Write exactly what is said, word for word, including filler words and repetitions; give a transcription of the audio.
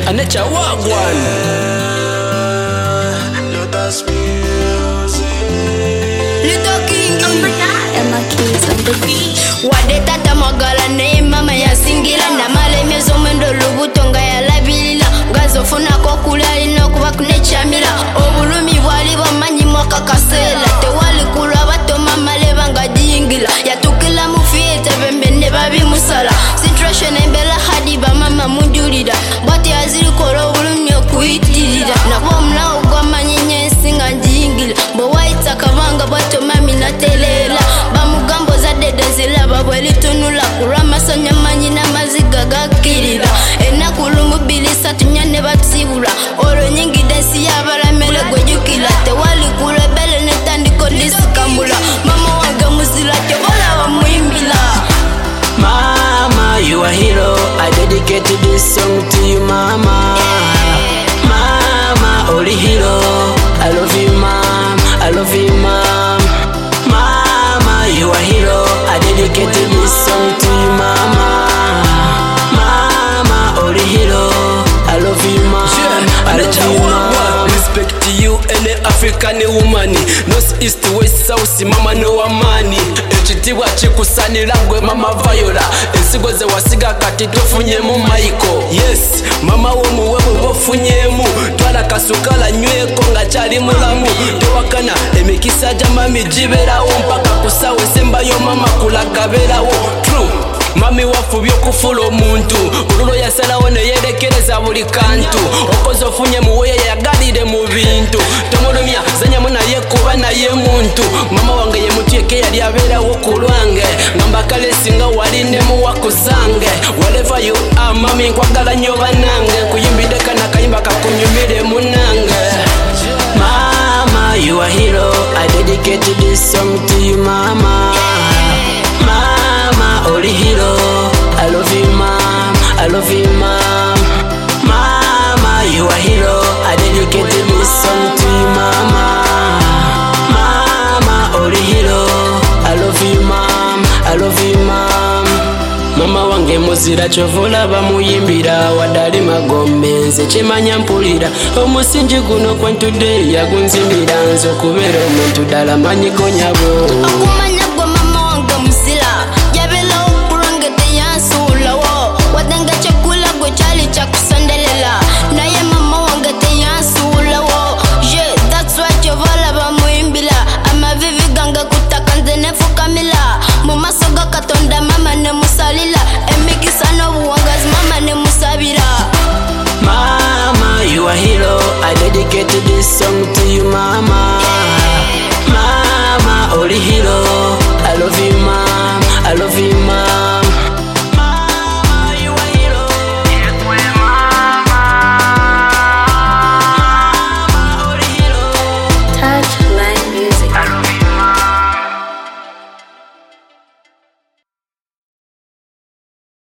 Anacha Wagwan. Lotus music. Little King. Oh my God. And my keys on the beat. Wadetata magala ne mama ya singila na male mezo mwendo lubutonga ya labilila ngazo funa ko kulali no kuba kunechamila obulumi bwali bamanyi mwaka kasela tewali kulwa bato mama leba ngajingila yatukila mu fieta bembe ne babi musala situation embela hadi ba mama mujulira bati azili kolo obulumi okuitirira nabo mlawo gwa manyenye singa jingila bo waita kabanga bato mami na telela bamugambo za dede zilaba bweli tunula kurama sonya manyi na maziga gakirira enakulu mbilisa tunyane batsibula olo nyingi desi yabalamele gwejukila tewali kulebele netandiko disikambula mama wange muzila tebola bamuimbila. Mama, you a hero. I dedicate this song to you, mama. Mama, only hero. I love you, mom. I love you, mom. Mama, you a hero. I dedicate this song to you, mama. Mama, only hero. I love you, mom. I love you, mom. Respect to you, any African woman. North, east, west, south, mama no amani. Ekitibwa kikusanira gwe mama Viola. Ensigo ze wasiga kati tofunyemu Michael. Yes, mama womuwe bofunyemu. Twala kasukala nyweko nga kyali mulamu. Tewakana emikisa gya mami giberawo mpaka kusawe sembayo mama kulagaberawo. True. Mami wafubye okufula omuntu olulo yasalawo neyerekereza buli kantu okoze ofunye muweye yagalire mu bintu tomulumya zanyamu naye kuba naye muntu mama wange ye mutyeke yali abeerawo ku lwange ngamba kale singa wali ne muwakuzange wherever you are mami nkwagala nnyo banange nkuyimbidde kana kayimba kakunyumire munange. Mama, you a hero. I dedicate this song to you, mama. Mama, only hero. I love you, mom. I love you, mom. Mama, you a hero. I dedicate this song to you, mama. Mama, only hero. I love you, mom. I love you, mom. Mama wange muzira chovola bamuyimbira wadali magombe nze kimanya mpulira omusingi guno kwentudde yagunzimira nze okubeera omuntu ddala manyiko nyabo Okumanya gwe mama wange musila yabela okulongete yansulawo wadenga kyekula gwe kyali kyakusondelela naye mama wange teyansulawo je that's what yovala bamuyimbira amavivi gange kutaka nze nefukamila mu maso ga katonda mama ne musalila emikisa n'obuwangazi mama ne musabira. Mama, you a hero. I dedicate this song to you, mama. Mama, only hero. I love you, mom. I love you, mom. Mama, you a hero. Mama, only hero. Touch